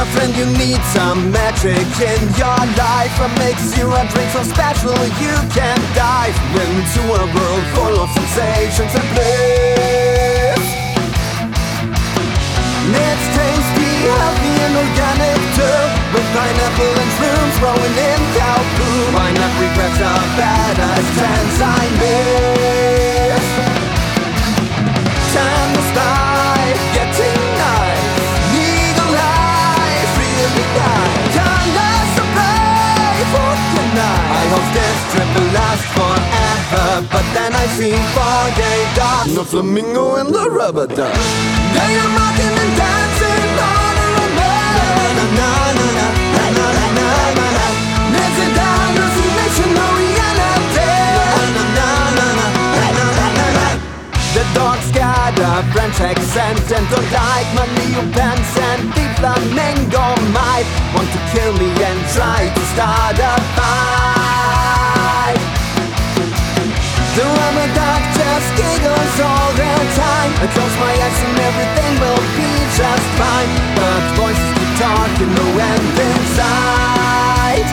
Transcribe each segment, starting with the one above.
My friend, you need some magic in your life. What makes you a drink so special you can dive into a world full of sensations and bliss. It's tasty, healthy and organic too, with pineapple and shrooms growing in cow poo. Why not regress a badass chance I miss? Time to start getting nice. Eagle eyes, really nice. Colors of play for tonight. I hope this trip will last forever, but then I see 4-day dogs, no flamingo in the rubber duck. They are mocking and dancing on a run. Na na na na na na na na na na. Listen down, resignation, no reality. Na na na na na na na na na. The dogs got a French accent and don't like my Leo pants, and the flamingo might want to kill me and try to start a fight. The rubber duck just giggles all the time. I close my eyes and everything will be just fine, but voices keep talking, no end in sight.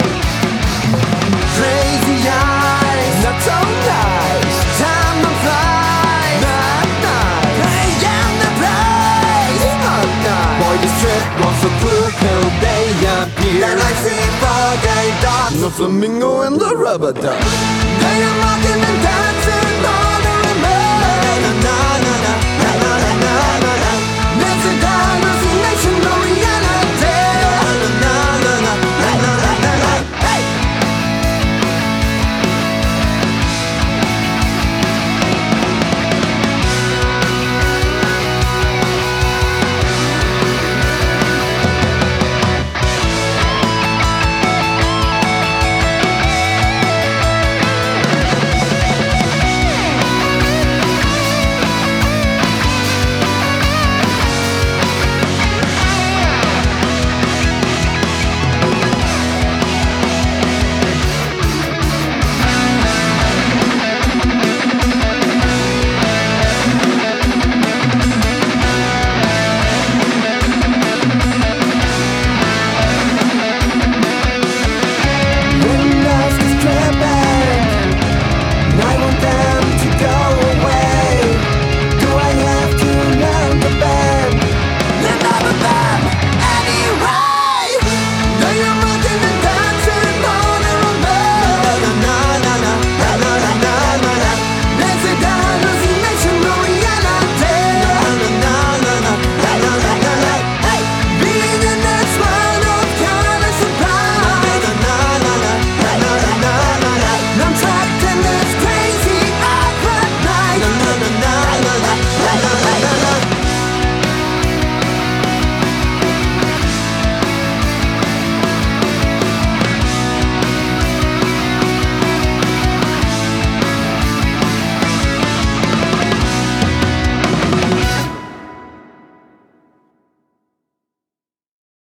Crazy eyes, not so nice. Time to fly, not nice. I am the prize, not nice. Boy, this trip was so cool till they appear. Then I see 4-day dogs, no flamingo in the rubber duck. They are mocking and dancing.